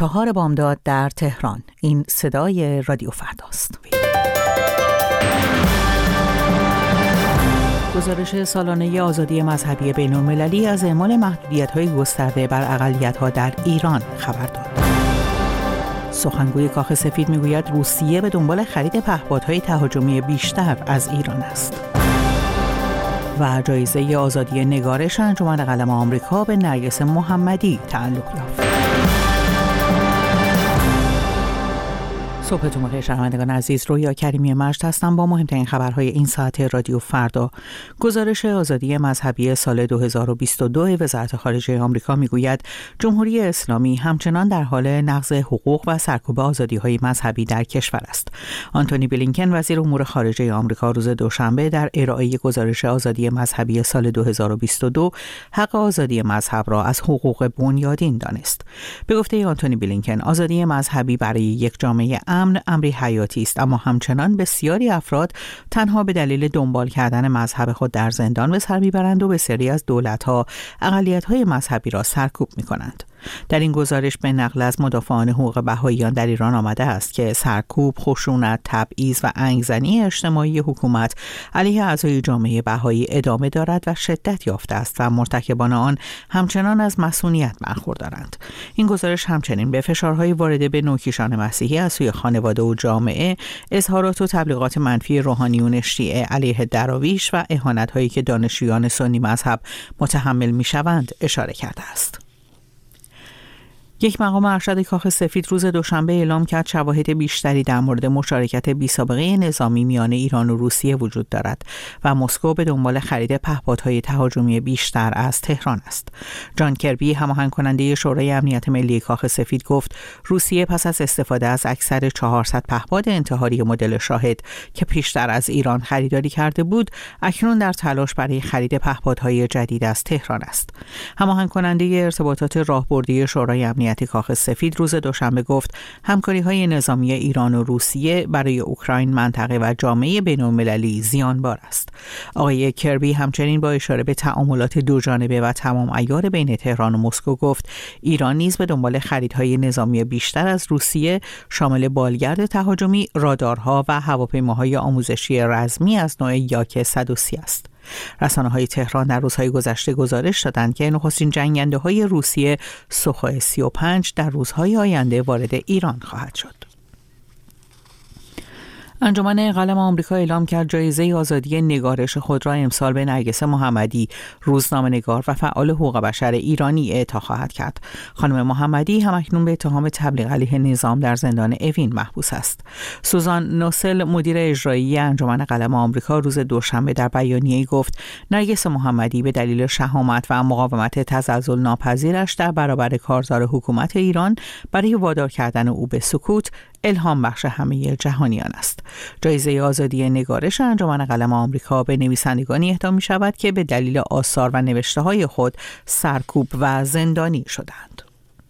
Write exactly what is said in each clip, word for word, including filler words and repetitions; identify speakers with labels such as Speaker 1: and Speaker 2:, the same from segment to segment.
Speaker 1: چهار بامداد در تهران. این صدای رادیو فرداست. گزارش سالانه آزادی مذهبی بین‌المللی از اعمال محدودیت‌های گسترده بر اقلیت‌ها در ایران خبر داد. سخنگوی کاخ سفید میگوید روسیه به دنبال خرید پهپادهای تهاجمی بیشتر از ایران است. و جایزه آزادی نگارش انجمن قلم آمریکا به نرگس محمدی تعلق یافت. صبحتون بخیر شنوندگان عزیز، رویا کریمی مجد هستم با مهمترین خبرهای این ساعت رادیو فردا. گزارش آزادی مذهبی سال دو هزار و بیست و دو وزارت خارجه آمریکا میگوید جمهوری اسلامی همچنان در حال نقض حقوق و سرکوب آزادی‌های مذهبی در کشور است. آنتونی بلینکن وزیر امور خارجه آمریکا روز دوشنبه در ارائه گزارش آزادی مذهبی سال دو هزار و بیست و دو حق آزادی مذهب را از حقوق بنیادین دانست. به گفته آنتونی بلینکن، آزادی مذهبی برای یک جامعه امن امری حیاتی است، اما همچنان بسیاری افراد تنها به دلیل دنبال کردن مذهب خود در زندان به سر میبرند و بسیاری از دولت‌ها اقلیت‌های مذهبی را سرکوب می‌کنند. در این گزارش به نقل از مدافعان حقوق بهائیان در ایران آمده است که سرکوب، خشونت، تبعیض و انگزنی اجتماعی حکومت علیه اعضای جامعه بهایی ادامه دارد و شدت یافته است و مرتکبان آن همچنان از مسئولیت برخوردارند. این گزارش همچنین به فشارهای وارده به نوکیشان مسیحی از سوی خانواده و جامعه، اظهارات و تبلیغات منفی روحانیون شیعه علیه دراویش و اهانت‌هایی که دانشجویان سنی مذهب متحمل می‌شوند اشاره کرده است. یک مقام ارشد کاخ سفید روز دوشنبه اعلام کرد شواهد بیشتری در مورد مشارکت بی‌سابقه نظامی میان ایران و روسیه وجود دارد و مسکو به دنبال خرید پهپادهای تهاجمی بیشتر از تهران است. جان کربی، هماهنگ کننده شورای امنیت ملی کاخ سفید، گفت روسیه پس از استفاده از اکثر چهارصد پهپاد انتحاری مدل شاهد که پیشتر از ایران خریداری کرده بود، اکنون در تلاش برای خرید پهپادهای جدید از تهران است. هماهنگ کننده ارتباطات راهبردی شورای امنیت کاخ سفید روز دوشنبه گفت همکاری‌های نظامی ایران و روسیه برای اوکراین، منطقه و جامعه بین‌المللی زیانبار است. آقای کربی همچنین با اشاره به تعاملات دوجانبه و تمام عیار بین تهران و مسکو گفت ایران نیز به دنبال خریدهای نظامی بیشتر از روسیه شامل بالگرد تهاجمی، رادارها و هواپیماهای آموزشی رزمی از نوع یاک صد و سی است. رسانه‌های تهران در روزهای گذشته گزارش دادند که نخستین جنگنده‌های روسیه سوخوی سی و پنج در روزهای آینده وارد ایران خواهد شد. انجمن قلم آمریکا اعلام کرد جایزه آزادی نگارش خود را امسال به نرگس محمدی، روزنامه‌نگار و فعال حقوق بشر ایرانی، اعطا خواهد کرد. خانم محمدی همکنون به اتهام تبلیغ علیه نظام در زندان اوین محبوس است. سوزان نوسل، مدیر اجرایی انجمن قلم آمریکا، روز دوشنبه در بیانیه‌ای گفت نرگس محمدی به دلیل شهامت و مقاومت تزلزل ناپذیرش در برابر کارزار حکومت ایران برای وادار کردن او به سکوت الهام بخش همه جهانیان است. جایزه آزادی نگارش انجمن قلم آمریکا به نویسندگانی اهدا می شود که به دلیل آثار و نوشته‌های خود سرکوب و زندانی شدند.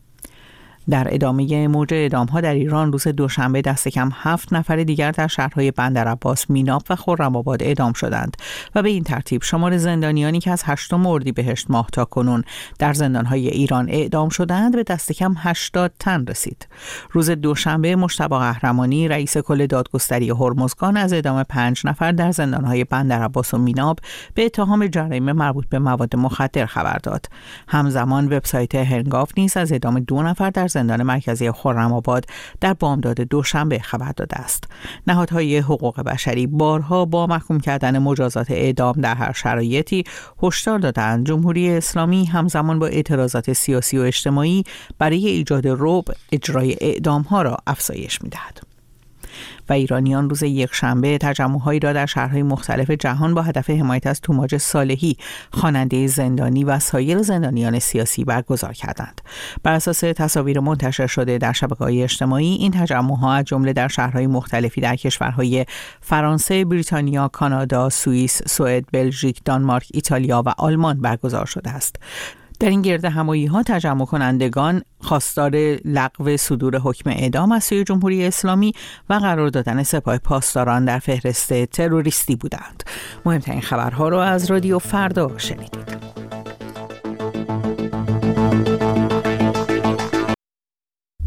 Speaker 1: در ادامه موج اعدام‌ها در ایران روز دوشنبه دست کم هفت نفر دیگر در شهرهای بندرعباس، میناپ و خرم‌آباد اعدام شدند و به این ترتیب شمار زندانیانی که از هشتم اردیبهشت ماه تا کنون در زندان‌های ایران اعدام شدند به دست کم هشتاد تن رسید. روز دوشنبه مجتبی قهرمانی، رئیس کل دادگستری هرمزگان، از اعدام پنج نفر در زندان‌های بندرعباس و میناپ به اتهام جرایم مربوط به مواد مخدر خبر داد. همزمان وبسایت هنگاو نیز از اعدام دو نفر در زندان مرکزی خرم‌آباد در بامداد دوشنبه خبر داده است. نهادهای حقوق بشری بارها با محکوم کردن مجازات اعدام در هر شرایطی هشدار دادند جمهوری اسلامی همزمان با اعتراضات سیاسی و اجتماعی برای ایجاد رعب اجرای اعدام‌ها را افزایش می‌دهد. و ایرانیان روز یکشنبه تجمع‌هایی را در شهرهای مختلف جهان با هدف حمایت از توماج صالحی، خواننده زندانی و سایر زندانیان سیاسی برگزار کردند. بر اساس تصاویر منتشر شده در شبکه‌های اجتماعی، این تجمع‌ها از جمله در شهرهای مختلفی در کشورهای فرانسه، بریتانیا، کانادا، سوئیس، سوئد، بلژیک، دانمارک، ایتالیا و آلمان برگزار شده است. در این گرد همایی‌ها تجمع کنندگان خواستار لغو صدور حکم اعدام از سوی جمهوری اسلامی و قرار دادن سپاه پاسداران در فهرست تروریستی بودند. مهمترین خبرها را از رادیو فردا شنیدید.